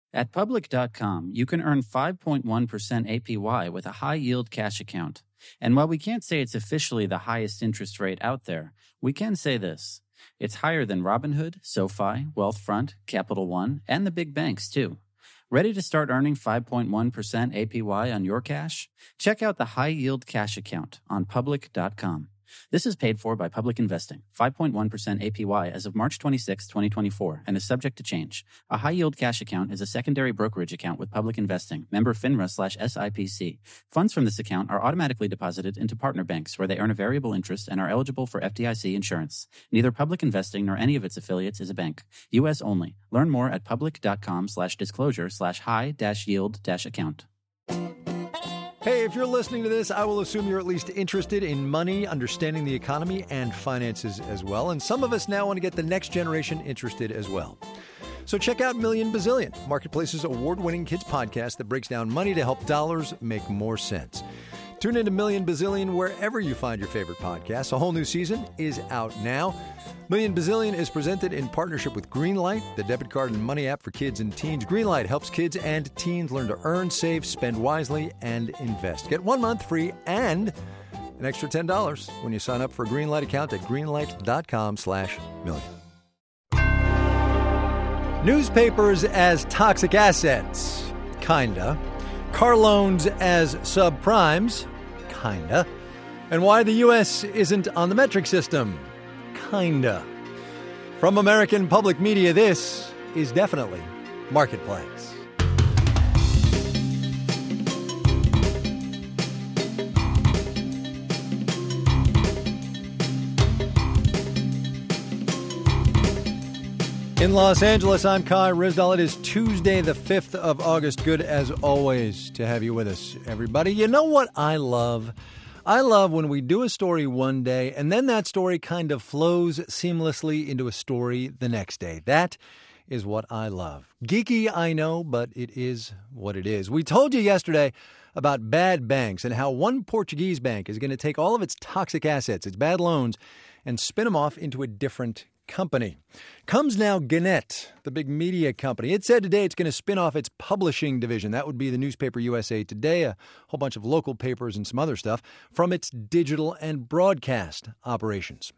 At Public.com, you can earn 5.1% APY with a high-yield cash account. And while we can't say it's officially the highest interest rate out there, we can say this. It's higher than Robinhood, SoFi, Wealthfront, Capital One, and the big banks, too. Ready to start earning 5.1% APY on your cash? Check out the high-yield cash account on Public.com. This is paid for by Public Investing, 5.1% APY as of March 26, 2024, and is subject to change. A high-yield cash account is a secondary brokerage account with Public Investing, member FINRA/SIPC. Funds from this account are automatically deposited into partner banks where they earn a variable interest and are eligible for FDIC insurance. Neither Public Investing nor any of its affiliates is a bank. U.S. only. Learn more at public.com/disclosure/high-yield-account. Hey, if you're listening to this, I will assume you're at least interested in money, understanding the economy, and finances as well. And some of us now want to get the next generation interested as well. So check out Million Bazillion, Marketplace's award-winning kids podcast that breaks down money to help dollars make more sense. Tune into Million Bazillion wherever you find your favorite podcasts. A whole new season is out now. Million Bazillion is presented in partnership with Greenlight, the debit card and money app for kids and teens. Greenlight helps kids and teens learn to earn, save, spend wisely, and invest. Get 1 month free and an extra $10 when you sign up for a Greenlight account at greenlight.com/million. Newspapers as toxic assets. Kinda. Car loans as subprimes. Kinda. And why the U.S. isn't on the metric system. Kinda. From American Public Media, this is definitely Marketplace. In Los Angeles, I'm Kai Ryssdal. It is Tuesday, the 5th of August. Good, as always, to have you with us, everybody. You know what I love? I love when we do a story one day, and then that story kind of flows seamlessly into a story the next day. That is what I love. Geeky, I know, but it is what it is. We told you yesterday about bad banks and how one Portuguese bank is going to take all of its toxic assets, its bad loans, and spin them off into a different company. Comes now Gannett, the big media company. It said today it's going to spin off its publishing division. That would be the newspaper USA Today, a whole bunch of local papers and some other stuff, from its digital and broadcast operations.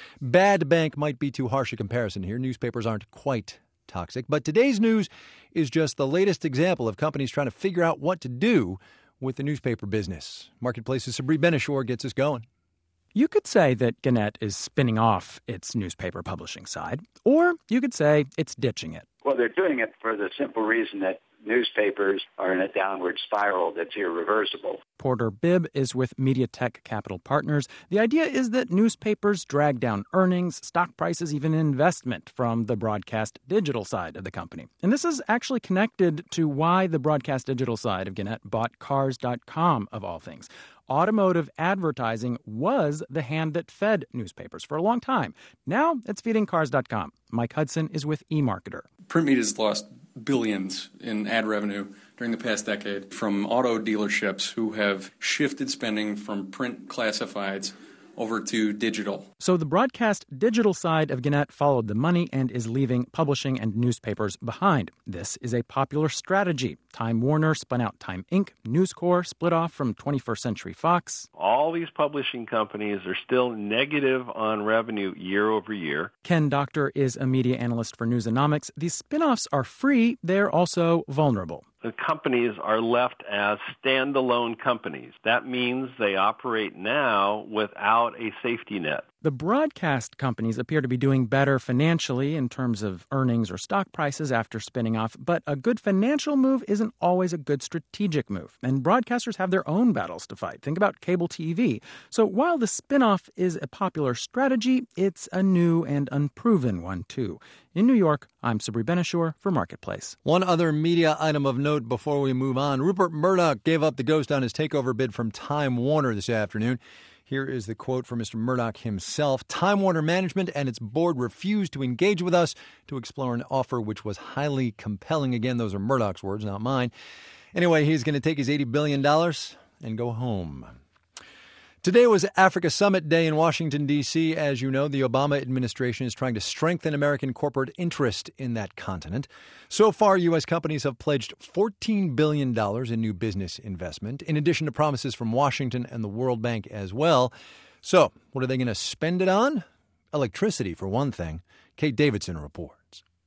Bad bank might be too harsh a comparison here. Newspapers aren't quite toxic. But today's news is just the latest example of companies trying to figure out what to do with the newspaper business. Marketplace's Sabri Benishore gets us going. You could say that Gannett is spinning off its newspaper publishing side, or you could say it's ditching it. Well, they're doing it for the simple reason that newspapers are in a downward spiral that's irreversible. Porter Bibb is with MediaTek Capital Partners. The idea is that newspapers drag down earnings, stock prices, even investment from the broadcast digital side of the company. And this is actually connected to why the broadcast digital side of Gannett bought Cars.com, of all things. Automotive advertising was the hand that fed newspapers for a long time. Now it's feeding Cars.com. Mike Hudson is with eMarketer. Print media has lost billions in ad revenue during the past decade from auto dealerships who have shifted spending from print classifieds over to digital. So the broadcast digital side of Gannett followed the money and is leaving publishing and newspapers behind. This is a popular strategy. Time Warner spun out Time Inc. News Corp split off from 21st Century Fox. All these publishing companies are still negative on revenue year over year. Ken Doctor is a media analyst for Newsonomics. These spinoffs are free. They're also vulnerable. The companies are left as standalone companies. That means they operate now without a safety net. The broadcast companies appear to be doing better financially in terms of earnings or stock prices after spinning off, but a good financial move isn't always a good strategic move, and broadcasters have their own battles to fight. Think about cable TV. So while the spinoff is a popular strategy, it's a new and unproven one, too. In New York, I'm Sabri Benishore for Marketplace. One other media item of note before we move on. Rupert Murdoch gave up the ghost on his takeover bid from Time Warner this afternoon. Here is the quote from Mr. Murdoch himself. Time Warner management and its board refused to engage with us to explore an offer which was highly compelling. Again, those are Murdoch's words, not mine. Anyway, he's going to take his $80 billion and go home. Today was Africa Summit Day in Washington, D.C. As you know, the Obama administration is trying to strengthen American corporate interest in that continent. So far, U.S. companies have pledged $14 billion in new business investment, in addition to promises from Washington and the World Bank as well. So, what are they going to spend it on? Electricity, for one thing. Kate Davidson reports.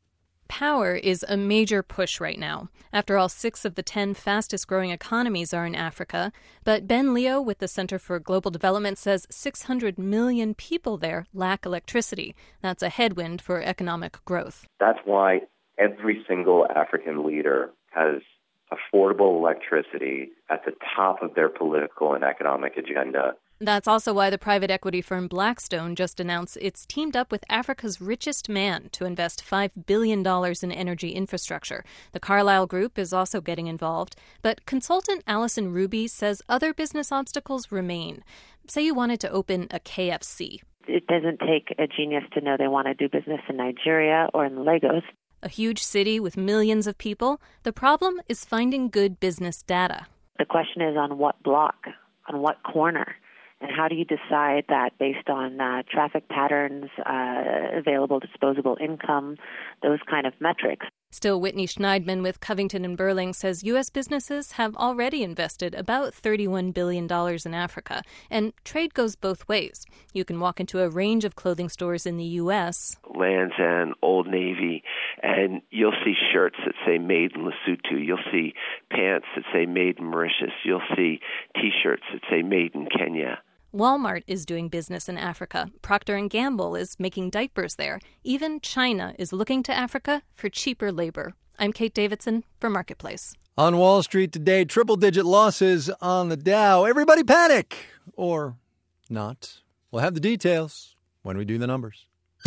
Power is a major push right now. After all, 6 of the 10 fastest-growing economies are in Africa. But Ben Leo with the Center for Global Development says 600 million people there lack electricity. That's a headwind for economic growth. That's why every single African leader has affordable electricity at the top of their political and economic agenda. That's also why the private equity firm Blackstone just announced it's teamed up with Africa's richest man to invest $5 billion in energy infrastructure. The Carlyle Group is also getting involved. But consultant Allison Ruby says other business obstacles remain. Say you wanted to open a KFC. It doesn't take a genius to know they want to do business in Nigeria or in Lagos. A huge city with millions of people. The problem is finding good business data. The question is on what block, on what corner? And how do you decide that based on traffic patterns, available disposable income, those kind of metrics? Still, Whitney Schneidman with Covington & Burling says U.S. businesses have already invested about $31 billion in Africa. And trade goes both ways. You can walk into a range of clothing stores in the U.S. Lands' End, Old Navy, and you'll see shirts that say made in Lesotho. You'll see pants that say made in Mauritius. You'll see T-shirts that say made in Kenya. Walmart is doing business in Africa. Procter & Gamble is making diapers there. Even China is looking to Africa for cheaper labor. I'm Kate Davidson for Marketplace. On Wall Street today, triple-digit losses on the Dow. Everybody panic! Or not. We'll have the details when we do the numbers.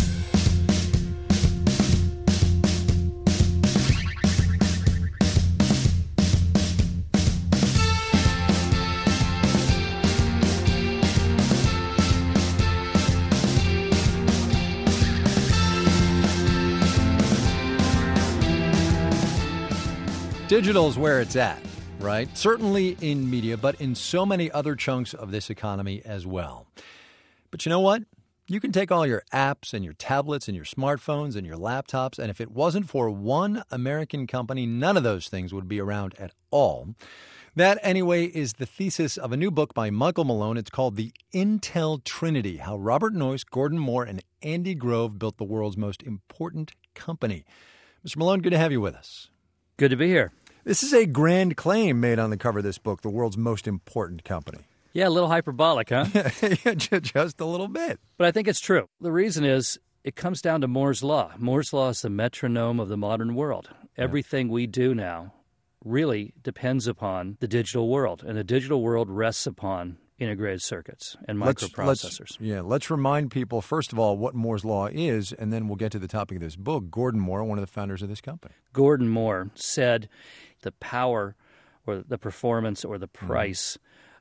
Digital's where it's at, right? Certainly in media, but in so many other chunks of this economy as well. But you know what? You can take all your apps and your tablets and your smartphones and your laptops, and if it wasn't for one American company, none of those things would be around at all. That, anyway, is the thesis of a new book by Michael Malone. It's called The Intel Trinity, How Robert Noyce, Gordon Moore, and Andy Grove Built the World's Most Important Company. Mr. Malone, good to have you with us. Good to be here. This is a grand claim made on the cover of this book, the world's most important company. Yeah, a little hyperbolic, huh? Just a little bit. But I think it's true. The reason is it comes down to Moore's Law. Moore's Law is the metronome of the modern world. Everything we do now really depends upon the digital world, and the digital world rests upon integrated circuits and microprocessors. Let's remind people, first of all, what Moore's Law is, and then we'll get to the topic of this book. Gordon Moore, one of the founders of this company. Gordon Moore said the power or the performance or the price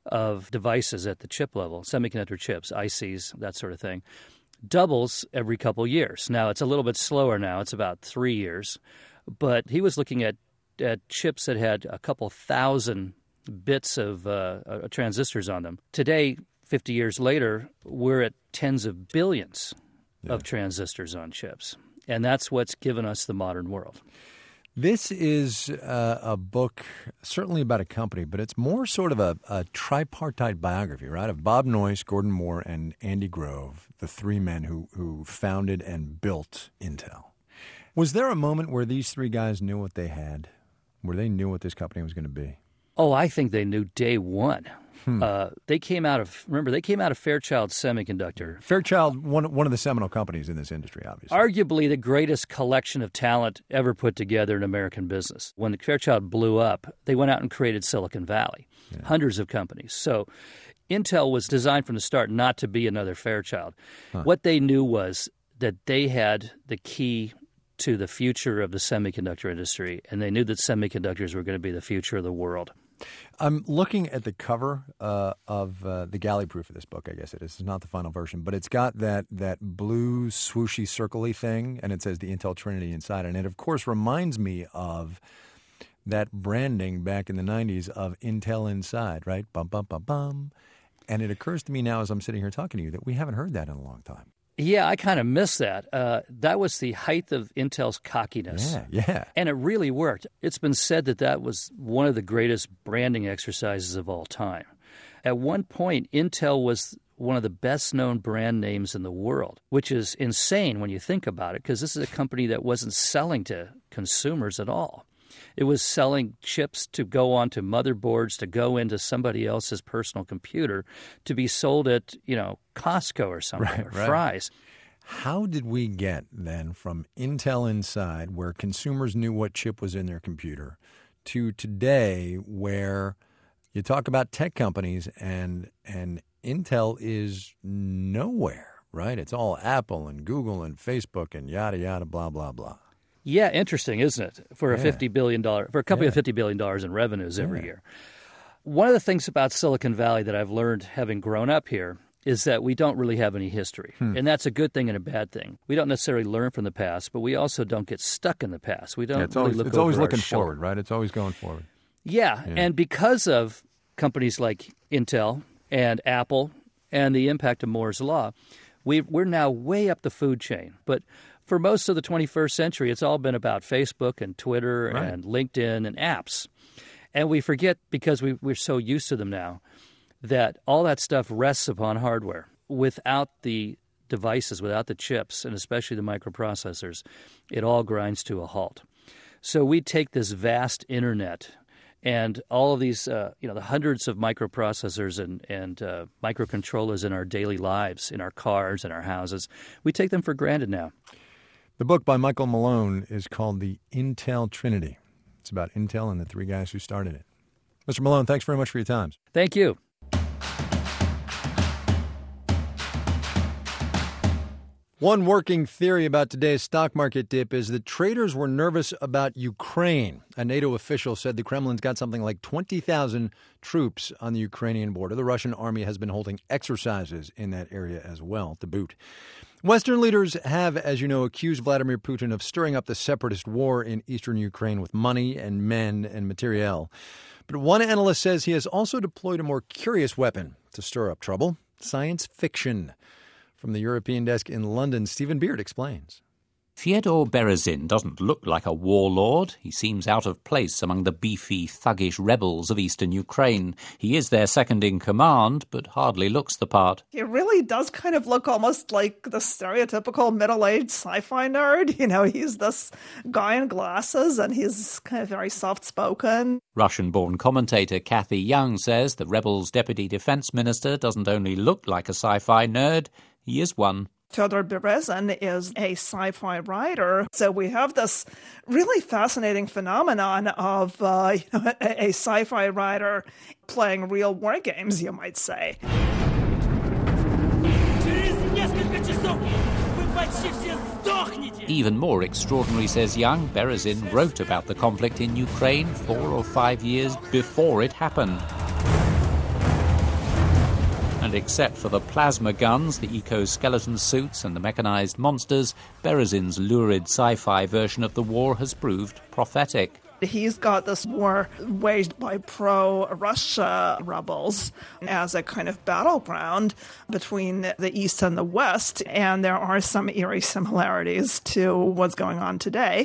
of devices at the chip level, semiconductor chips, ICs, that sort of thing, doubles every couple years. Now, it's a little bit slower now. It's about 3 years. But he was looking at chips that had a couple thousand bits of transistors on them. Today, 50 years later, we're at tens of billions of transistors on chips. And that's what's given us the modern world. This is a book certainly about a company, but it's more sort of a tripartite biography, right, of Bob Noyce, Gordon Moore, and Andy Grove, the three men who founded and built Intel. Was there a moment where these three guys knew what they had, where they knew what this company was going to be? Oh, I think they knew day one. They came out of Fairchild Semiconductor. Fairchild, one of the seminal companies in this industry, obviously. Arguably the greatest collection of talent ever put together in American business. When Fairchild blew up, they went out and created Silicon Valley, hundreds of companies. So Intel was designed from the start not to be another Fairchild. What they knew was that they had the key to the future of the semiconductor industry, and they knew that semiconductors were going to be the future of the world. I'm looking at the cover of the galley proof of this book, I guess it is. It's not the final version, but it's got that blue swooshy circle-y thing, and it says the Intel Trinity inside. And it, of course, reminds me of that branding back in the 90s of Intel Inside, right? Bum, bum, bum, bum. And it occurs to me now as I'm sitting here talking to you that we haven't heard that in a long time. Yeah, I kind of miss that. That was the height of Intel's cockiness. Yeah. And it really worked. It's been said that that was one of the greatest branding exercises of all time. At one point, Intel was one of the best-known brand names in the world, which is insane when you think about it, because this is a company that wasn't selling to consumers at all. It was selling chips to go onto motherboards, to go into somebody else's personal computer, to be sold at, Costco or something, or Fry's. How did we get then from Intel Inside, where consumers knew what chip was in their computer, to today where you talk about tech companies and Intel is nowhere, right? It's all Apple and Google and Facebook and yada, yada, blah, blah, blah. Yeah, interesting, isn't it? For a $50 billion, for a company with $50 billion in revenues every year. One of the things about Silicon Valley that I've learned having grown up here is that we don't really have any history. And that's a good thing and a bad thing. We don't necessarily learn from the past, but we also don't get stuck in the past. We don't it's always looking forward, right? It's always going forward. Yeah, and because of companies like Intel and Apple and the impact of Moore's Law, we're now way up the food chain. But for most of the 21st century, it's all been about Facebook and Twitter and LinkedIn and apps. And we forget, because we're so used to them now, that all that stuff rests upon hardware. Without the devices, without the chips, and especially the microprocessors, it all grinds to a halt. So we take this vast internet and all of these, the hundreds of microprocessors and microcontrollers in our daily lives, in our cars, in our houses, we take them for granted now. The book by Michael Malone is called The Intel Trinity. It's about Intel and the three guys who started it. Mr. Malone, thanks very much for your time. Thank you. One working theory about today's stock market dip is that traders were nervous about Ukraine. A NATO official said the Kremlin's got something like 20,000 troops on the Ukrainian border. The Russian army has been holding exercises in that area as well, to boot. Western leaders have, as you know, accused Vladimir Putin of stirring up the separatist war in eastern Ukraine with money and men and materiel. But one analyst says he has also deployed a more curious weapon to stir up trouble: science fiction. From the European desk in London, Stephen Beard explains. Fyodor Berezin doesn't look like a warlord. He seems out of place among the beefy, thuggish rebels of eastern Ukraine. He is their second-in-command, but hardly looks the part. He really does kind of look almost like the stereotypical middle-aged sci-fi nerd. He's this guy in glasses, and he's kind of very soft-spoken. Russian-born commentator Kathy Young says the rebels' deputy defense minister doesn't only look like a sci-fi nerd, he is one. Fyodor Berezin is a sci-fi writer, so we have this really fascinating phenomenon of a sci-fi writer playing real war games, you might say. Even more extraordinary, says Young, Berezin wrote about the conflict in Ukraine 4 or 5 years before it happened. And except for the plasma guns, the eco-skeleton suits and the mechanized monsters, Berezin's lurid sci-fi version of the war has proved prophetic. He's got this war waged by pro-Russia rebels as a kind of battleground between the East and the West, and there are some eerie similarities to what's going on today.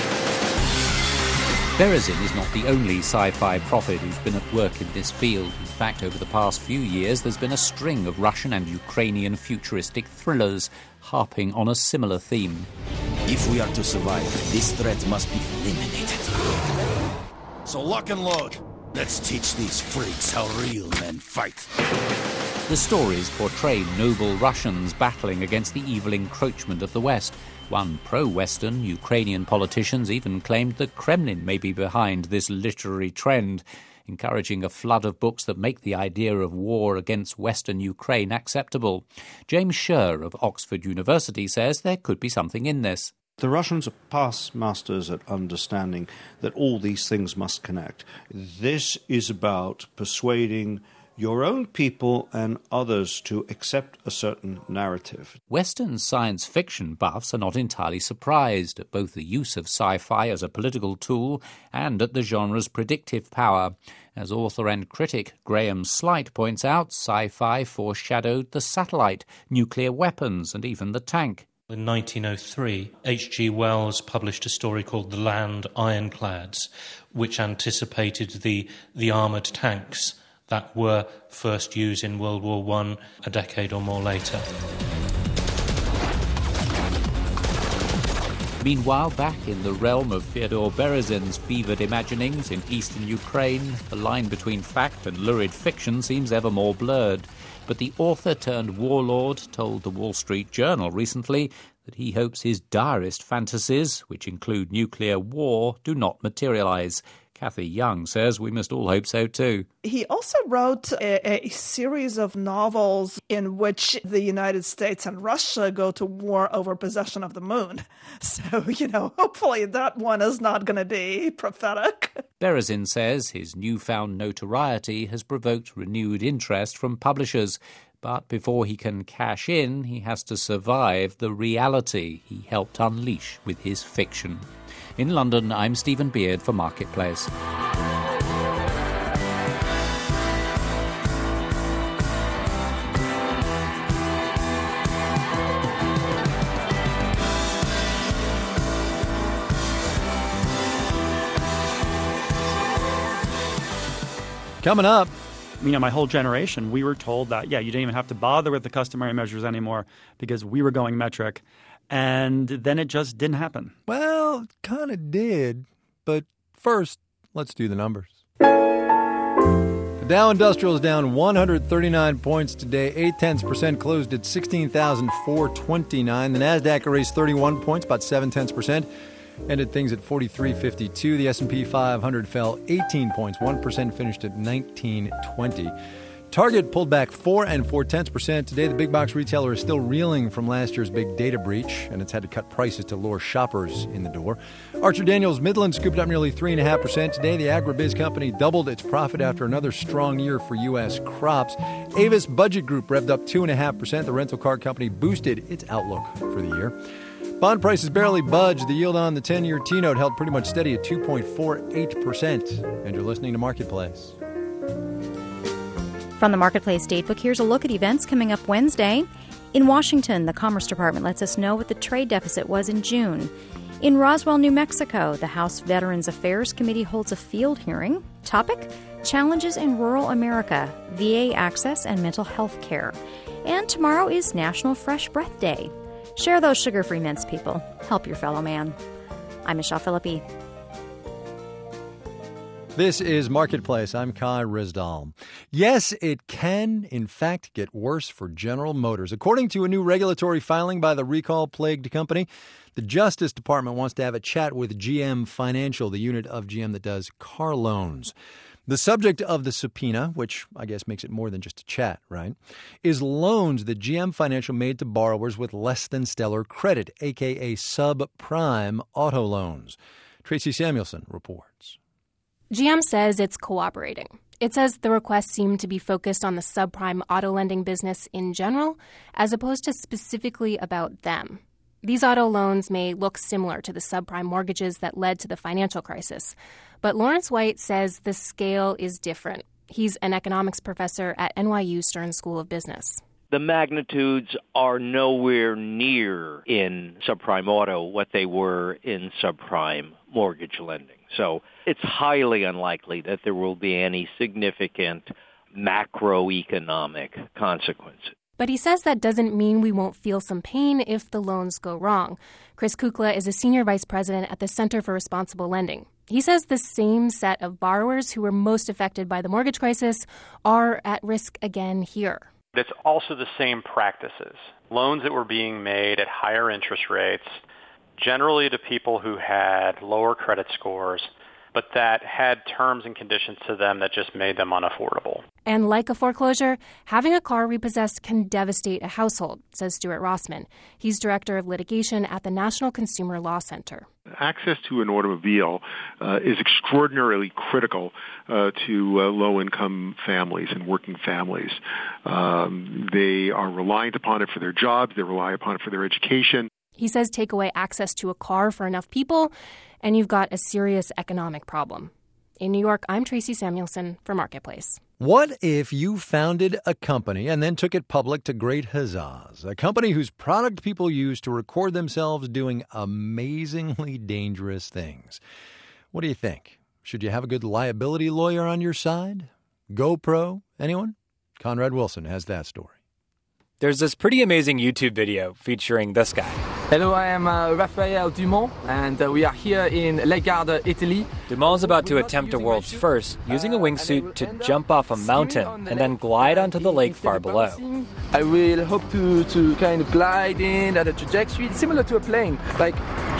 Berezin is not the only sci-fi prophet who's been at work in this field. In fact, over the past few years, there's been a string of Russian and Ukrainian futuristic thrillers harping on a similar theme. If we are to survive, this threat must be eliminated. So lock and load. Let's teach these freaks how real men fight. The stories portray noble Russians battling against the evil encroachment of the West. One pro-Western Ukrainian politicians even claimed the Kremlin may be behind this literary trend, encouraging a flood of books that make the idea of war against Western Ukraine acceptable. James Scherr of Oxford University says there could be something in this. The Russians are past masters at understanding that all these things must connect. This is about persuading your own people and others to accept a certain narrative. Western science fiction buffs are not entirely surprised at both the use of sci-fi as a political tool and at the genre's predictive power. As author and critic Graham Slight points out, sci-fi foreshadowed the satellite, nuclear weapons, and even the tank. In 1903, H.G. Wells published a story called The Land Ironclads, which anticipated the armoured tanks that were first used in World War I a decade or more later. Meanwhile, back in the realm of Fyodor Berezin's fevered imaginings in eastern Ukraine, the line between fact and lurid fiction seems ever more blurred. But the author-turned-warlord told the Wall Street Journal recently that he hopes his direst fantasies, which include nuclear war, do not materialize. Kathy Young says we must all hope so too. He also wrote a series of novels in which the United States and Russia go to war over possession of the moon. So, hopefully that one is not going to be prophetic. Berezin says his newfound notoriety has provoked renewed interest from publishers. But before he can cash in, he has to survive the reality he helped unleash with his fiction. In London, I'm Stephen Beard for Marketplace. Coming up. My whole generation, we were told that, you didn't even have to bother with the customary measures anymore because we were going metric. And then it just didn't happen. Well, it kind of did. But first, let's do the numbers. The Dow Industrial is down 139 points today. 0.8%, closed at 16,429. The Nasdaq erased 31 points, about 0.7%. Ended things at 43.52. The S&P 500 fell 18 points, 1%, finished at 1920. Target pulled back 4 0.4%. Today, the big box retailer is still reeling from last year's big data breach, and it's had to cut prices to lure shoppers in the door. Archer Daniels Midland scooped up nearly 3.5%. Today, the agribiz company doubled its profit after another strong year for U.S. crops. Avis Budget Group revved up 2.5%. The rental car company boosted its outlook for the year. Bond prices barely budged. The yield on the 10-year T-note held pretty much steady at 2.48%. And you're listening to Marketplace. From the Marketplace Datebook, here's a look at events coming up Wednesday. In Washington, the Commerce Department lets us know what the trade deficit was in June. In Roswell, New Mexico, the House Veterans Affairs Committee holds a field hearing. Topic: Challenges in Rural America, VA access and mental health care. And tomorrow is National Fresh Breath Day. Share those sugar-free mints, people. Help your fellow man. I'm Michelle Philippi. This is Marketplace. I'm Kai Rizdal. Yes, it can, in fact, get worse for General Motors. According to a new regulatory filing by the recall-plagued company, the Justice Department wants to have a chat with GM Financial, the unit of GM that does car loans. The subject of the subpoena, which I guess makes it more than just a chat, right, is loans that GM Financial made to borrowers with less than stellar credit, a.k.a. subprime auto loans. Tracy Samuelson reports. GM says it's cooperating. It says the requests seem to be focused on the subprime auto lending business in general, as opposed to specifically about them. These auto loans may look similar to the subprime mortgages that led to the financial crisis. But Lawrence White says the scale is different. He's an economics professor at NYU Stern School of Business. The magnitudes are nowhere near in subprime auto what they were in subprime mortgage lending. So it's highly unlikely that there will be any significant macroeconomic consequences. But he says that doesn't mean we won't feel some pain if the loans go wrong. Chris Kukla is a senior vice president at the Center for Responsible Lending. He says the same set of borrowers who were most affected by the mortgage crisis are at risk again here. It's also the same practices. Loans that were being made at higher interest rates, generally to people who had lower credit scores, but that had terms and conditions to them that just made them unaffordable. And like a foreclosure, having a car repossessed can devastate a household, says Stuart Rossman. He's director of litigation at the National Consumer Law Center. Access to an automobile is extraordinarily critical to low-income families and working families. They are reliant upon it for their jobs. They rely upon it for their education. He says take away access to a car for enough people, and you've got a serious economic problem. In New York, I'm Tracy Samuelson for Marketplace. What if you founded a company and then took it public to great huzzas? A company whose product people use to record themselves doing amazingly dangerous things. What do you think? Should you have a good liability lawyer on your side? GoPro? Anyone? Conrad Wilson has that story. There's this pretty amazing YouTube video featuring this guy. Hello, I am Raphael Dumont, and we are here in Les Gardes, Italy. Dumont's about to attempt a world's first, using a wingsuit to jump off a mountain and then glide onto the lake far below. I will hope to kind of glide in at a trajectory similar to a plane, like...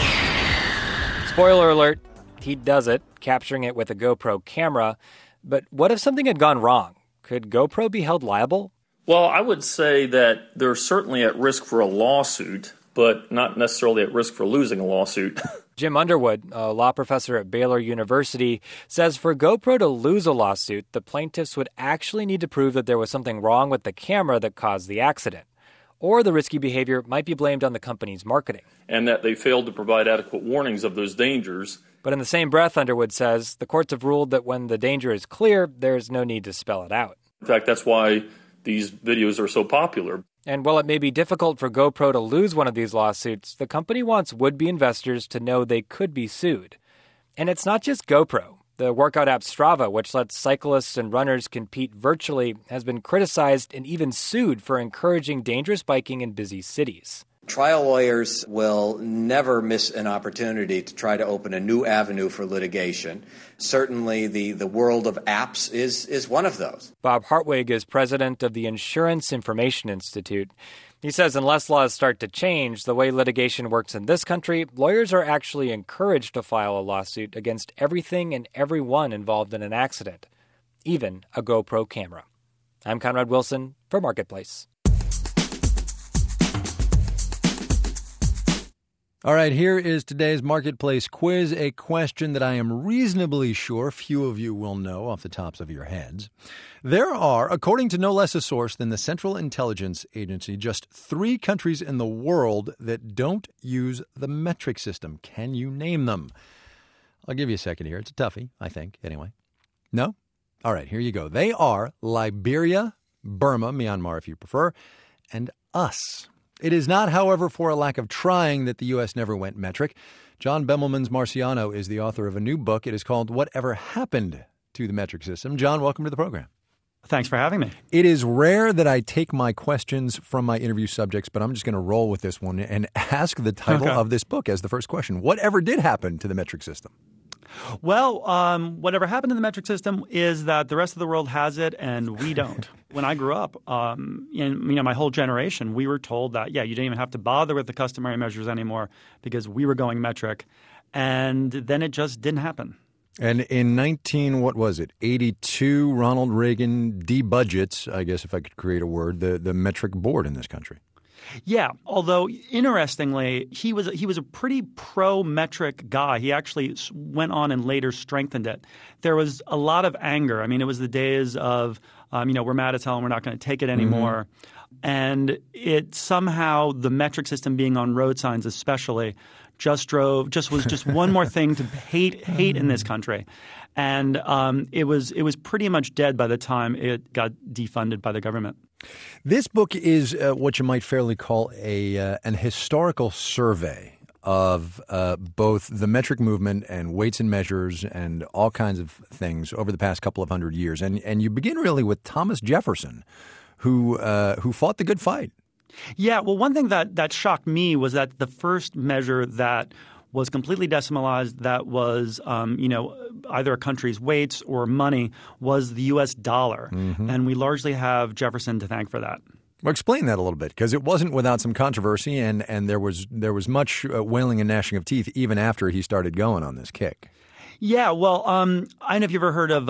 Spoiler alert, he does it, capturing it with a GoPro camera. But what if something had gone wrong? Could GoPro be held liable? Well, I would say that they're certainly at risk for a lawsuit, but not necessarily at risk for losing a lawsuit. Jim Underwood, a law professor at Baylor University, says for GoPro to lose a lawsuit, the plaintiffs would actually need to prove that there was something wrong with the camera that caused the accident. Or the risky behavior might be blamed on the company's marketing. And that they failed to provide adequate warnings of those dangers. But in the same breath, Underwood says, the courts have ruled that when the danger is clear, there's no need to spell it out. In fact, that's why these videos are so popular. And while it may be difficult for GoPro to lose one of these lawsuits, the company wants would-be investors to know they could be sued. And it's not just GoPro. The workout app Strava, which lets cyclists and runners compete virtually, has been criticized and even sued for encouraging dangerous biking in busy cities. Trial lawyers will never miss an opportunity to try to open a new avenue for litigation. Certainly the world of apps is one of those. Bob Hartwig is president of the Insurance Information Institute. He says unless laws start to change the way litigation works in this country, lawyers are actually encouraged to file a lawsuit against everything and everyone involved in an accident, even a GoPro camera. I'm Conrad Wilson for Marketplace. All right, here is today's Marketplace quiz, a question that I am reasonably sure few of you will know off the tops of your heads. There are, according to no less a source than the Central Intelligence Agency, just 3 countries in the world that don't use the metric system. Can you name them? I'll give you a second here. It's a toughie, I think, anyway. No? All right, here you go. They are Liberia, Burma, Myanmar if you prefer, and us. It is not, however, for a lack of trying that the U.S. never went metric. John Bemelmans Marciano is the author of a new book. It is called Whatever Happened to the Metric System. John, welcome to the program. Thanks for having me. It is rare that I take my questions from my interview subjects, but I'm just going to roll with this one and ask the title of this book as the first question. Whatever did happen to the metric system? Well, whatever happened to the metric system is that the rest of the world has it and we don't. When I grew up, my whole generation, we were told that, you didn't even have to bother with the customary measures anymore because we were going metric. And then it just didn't happen. And in 82, Ronald Reagan debudgets, I guess if I could create a word, the metric board in this country. Yeah, although interestingly, he was a pretty pro-metric guy. He actually went on and later strengthened it. There was a lot of anger. I mean, it was the days of, we're mad as hell and we're not going to take it anymore. Mm-hmm. And it somehow, the metric system being on road signs especially, was just one more thing to hate in this country. And it was pretty much dead by the time it got defunded by the government. This book is what you might fairly call an historical survey of both the metric movement and weights and measures and all kinds of things over the past couple of hundred years. And you begin really with Thomas Jefferson, who fought the good fight. Yeah, well, one thing that shocked me was that the first measure that was completely decimalized, that was either a country's weights or money, was the U.S. dollar. Mm-hmm. And we largely have Jefferson to thank for that. Well, explain that a little bit, because it wasn't without some controversy, and there was much wailing and gnashing of teeth even after he started going on this kick. Yeah, well, I don't know if you've ever heard of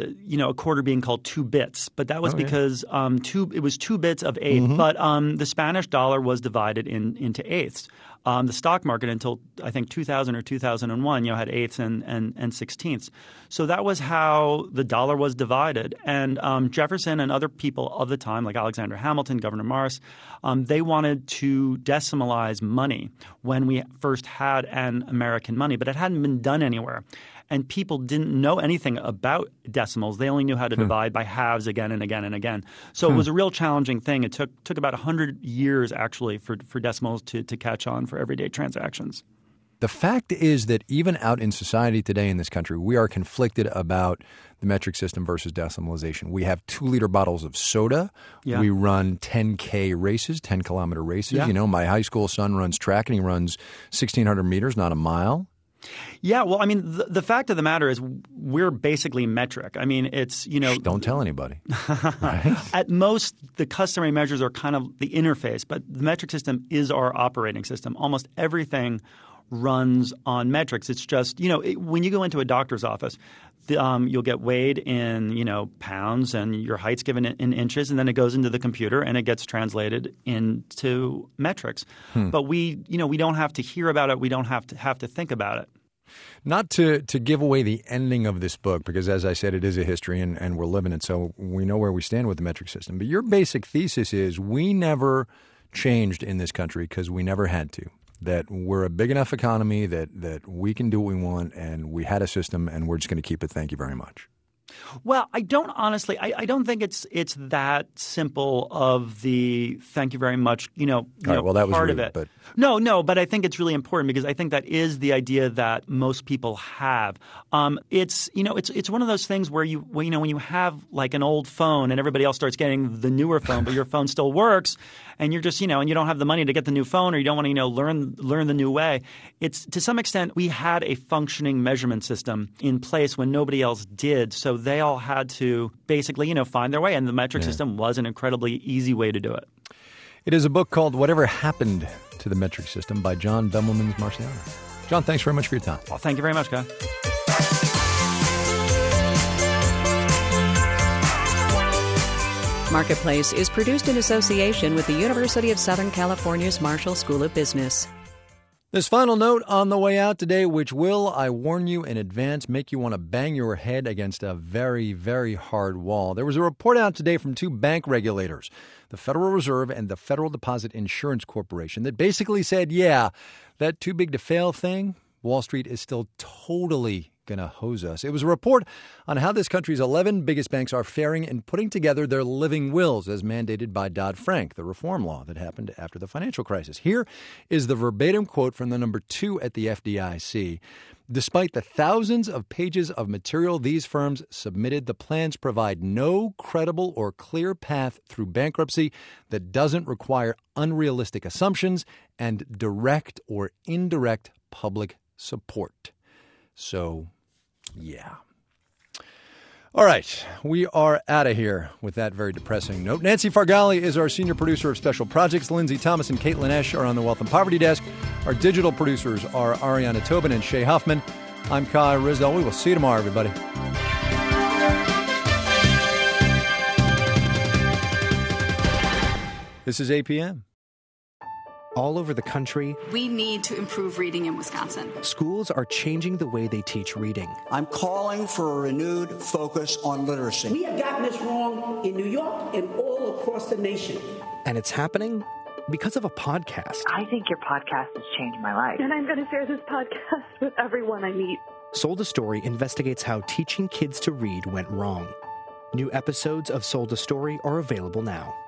a quarter being called 2 bits, but that was because it was 2 bits of eighth. Mm-hmm. But the Spanish dollar was divided into eighths. The stock market until I think 2000 or 2001, had eighths and sixteenths. So that was how the dollar was divided. And Jefferson and other people of the time, like Alexander Hamilton, Gouverneur Morris, they wanted to decimalize money when we first had an American money, but it hadn't been done anywhere. And people didn't know anything about decimals. They only knew how to divide by halves again and again and again. So it was a real challenging thing. It took about 100 years, actually, for decimals to catch on for everyday transactions. The fact is that even out in society today in this country, we are conflicted about the metric system versus decimalization. We have 2-liter bottles of soda. Yeah. We run 10K races, 10-kilometer races. Yeah. My high school son runs track, and he runs 1,600 meters, not a mile. Yeah, well, I mean, the fact of the matter is we're basically metric. I mean, it's, Don't tell anybody. Right? At most, the customary measures are kind of the interface, but the metric system is our operating system. Almost everything runs on metrics. It's just, when you go into a doctor's office, you'll get weighed in, pounds, and your height's given in inches, and then it goes into the computer and it gets translated into metrics. But we don't have to hear about it. We don't have to think about it. Not to give away the ending of this book, because as I said, it is a history and we're living it, so we know where we stand with the metric system. But your basic thesis is we never changed in this country because we never had to. That we're a big enough economy that we can do what we want, and we had a system, and we're just going to keep it. Thank you very much. Well, I don't honestly. I don't think it's that simple of the thank you very much. Well, that was part rude, of it. But No, but I think it's really important because I think that is the idea that most people have. It's one of those things where when you have like an old phone and everybody else starts getting the newer phone, but your phone still works, and you're just and you don't have the money to get the new phone, or you don't want to learn the new way. It's to some extent we had a functioning measurement system in place when nobody else did, so they all had to basically find their way, and the metric system was an incredibly easy way to do it. It is a book called Whatever Happened to the Metric System by John Bemelmans-Marciano. John, thanks very much for your time. Well, thank you very much, Guy. Marketplace is produced in association with the University of Southern California's Marshall School of Business. This final note on the way out today, which will, I warn you in advance, make you want to bang your head against a very, very hard wall. There was a report out today from 2 bank regulators, the Federal Reserve and the Federal Deposit Insurance Corporation, that basically said, that too big to fail thing, Wall Street is still totally going to hose us. It was a report on how this country's 11 biggest banks are faring in putting together their living wills as mandated by Dodd-Frank, the reform law that happened after the financial crisis. Here is the verbatim quote from the number 2 at the FDIC. Despite the thousands of pages of material these firms submitted, the plans provide no credible or clear path through bankruptcy that doesn't require unrealistic assumptions and direct or indirect public support. So, yeah. All right, we are out of here with that very depressing note. Nancy Fargali is our senior producer of special projects. Lindsay Thomas and Caitlin Esch are on the Wealth and Poverty Desk. Our digital producers are Ariana Tobin and Shay Huffman. I'm Kai Ryssdal. We will see you tomorrow, everybody. This is APM. All over the country, we need to improve reading in Wisconsin. Schools are changing the way they teach reading. I'm calling for a renewed focus on literacy. We have gotten this wrong in New York and all across the nation. And it's happening because of a podcast. I think your podcast has changed my life. And I'm going to share this podcast with everyone I meet. Sold a Story investigates how teaching kids to read went wrong. New episodes of Sold a Story are available now.